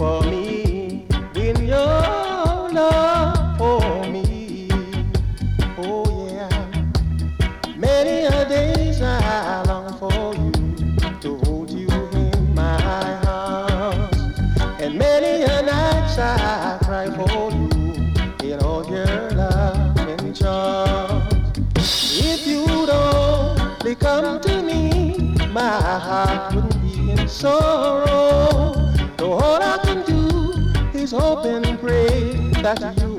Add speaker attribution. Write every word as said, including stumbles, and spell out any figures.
Speaker 1: for me, in your love for me. Oh yeah, many a days I long for you, to hold you in my arms, and many a nights I cry for you in all your love and charms. If you'd only come to me, my heart wouldn't be in sorrow. So all I can do is hope and pray that you